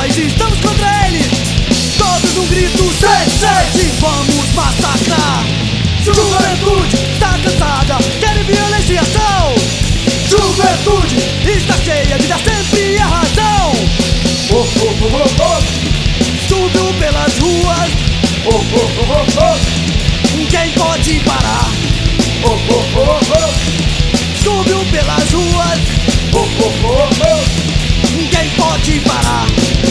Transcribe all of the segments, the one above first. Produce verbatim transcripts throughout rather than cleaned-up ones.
nós estamos contra eles. Todos um grito, seis, sete, vamos massacrar. Juventude está cansada, quer violência e ação. Juventude está cheia de dar sempre a razão. Oh, oh, oh, oh, oh. Subiu pelas ruas. Oh, oh, oh, oh, oh. Quem pode parar? Oh, oh, oh, oh. Subiu pelas ruas. Oh, oh, oh, oh. Quem pode parar?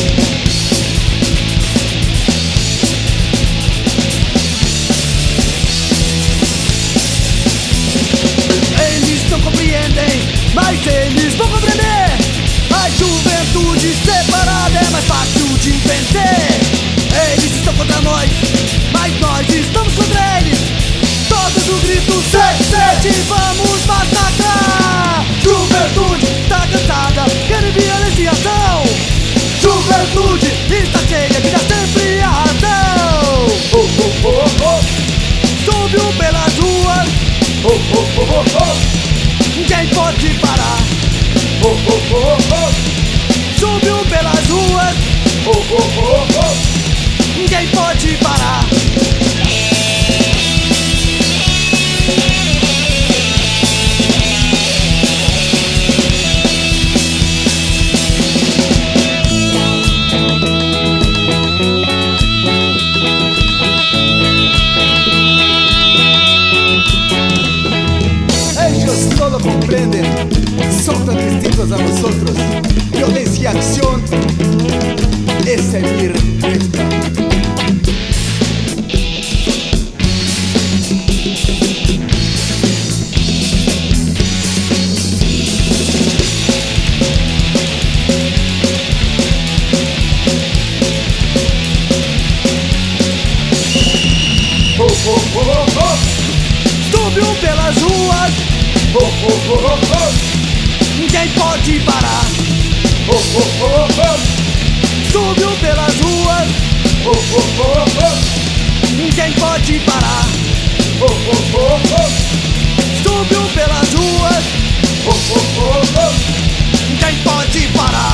Eles não compreendem, mas eles vão compreender. A juventude separada é mais fácil de vencer. Eles estão contra nós, mas nós estamos contra eles. Todos o grito, seis, sete, vamos massacrar. Juventude está cansada, quer violência e ação. Juventude está cheia de dar sempre a razão. Oh, oh, oh, oh. Subiu pelas ruas. Oh, oh, oh, oh, oh. Quem pode parar? Oh, oh, oh, oh. Subiu pelas ruas. Oh, oh, oh, oh. Quem pode parar? Ellos no lo comprenden, son tan distintos a nosotros. Violencia y acción es seguir recta. Oh, oh, oh, oh. Subiu pelas ruas. Oh, oh, oh, oh. Quem pode parar? Oh, oh, oh, oh. Subiu pelas ruas. Oh, oh, oh, oh. Quem pode parar? Oh, oh, oh, oh. Subiu pelas ruas. Oh, oh, oh, oh. Quem pode parar?